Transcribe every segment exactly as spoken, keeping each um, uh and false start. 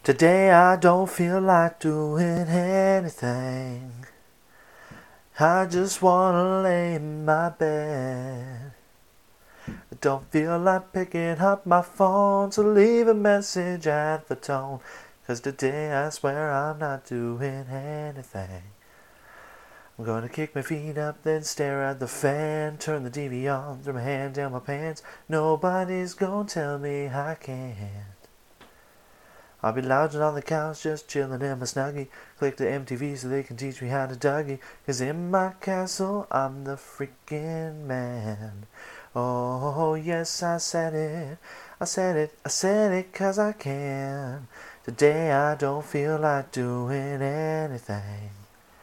Today I don't feel like doing anything. I just wanna lay in my bed. I don't feel like picking up my phone to leave a message at the tone. 'Cause today I swear I'm not doing anything. I'm gonna kick my feet up, then stare at the fan. Turn the T V on, throw my hand down my pants. Nobody's gonna tell me I can't. I'll be lounging on the couch, just chilling in my snuggie. Click the M T V so they can teach me how to Dougie. 'Cause in my castle, I'm the freaking man. Oh, yes, I said it. I said it, I said it 'cause I can. Today I don't feel like doing anything.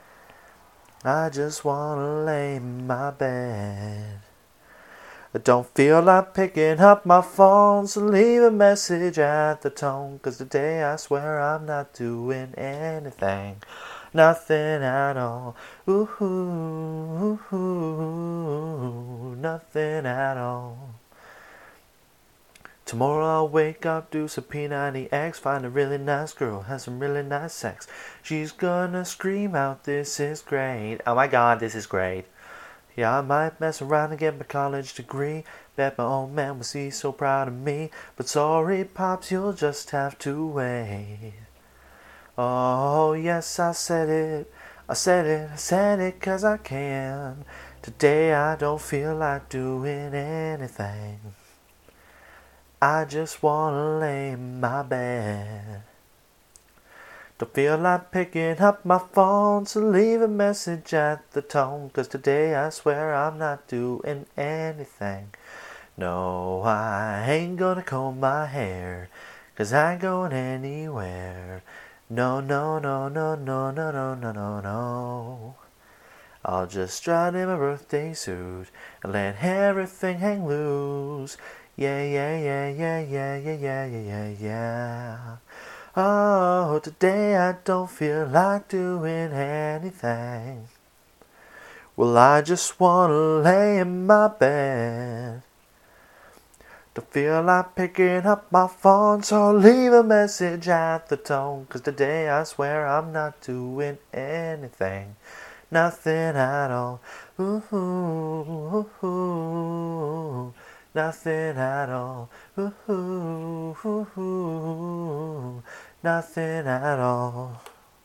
I just wanna lay in my bed. I don't feel like picking up my phone, so leave a message at the tone. 'Cause today I swear I'm not doing anything. Nothing at all. Ooh, ooh, ooh, nothing at all. Tomorrow I'll wake up, do some P ninety X, find a really nice girl, have some really nice sex. She's gonna scream out, this is great. Oh my god, this is great. Yeah, I might mess around and get my college degree. Bet my old man was he so proud of me. But sorry, Pops, you'll just have to wait. Oh, yes, I said it. I said it, I said it 'cause I can. Today I don't feel like doing anything. I just wanna lay in my bed. Don't feel like picking up my phone to leave a message at the tone. 'Cause today I swear I'm not doing anything. No, I ain't gonna comb my hair, 'cause I ain't going anywhere. No, no, no, no, no, no, no, no, no, no. I'll just strut in my birthday suit and let everything hang loose. Yeah, yeah, yeah, yeah, yeah, yeah, yeah, yeah, yeah, yeah. Oh, today I don't feel like doing anything. Well, I just wanna lay in my bed. Don't feel like picking up my phone, so leave a message at the tone. 'Cause today I swear I'm not doing anything. Nothing at all. Ooh, ooh, ooh, ooh. Nothing at all. Ooh, ooh, ooh, ooh. Nothing at all.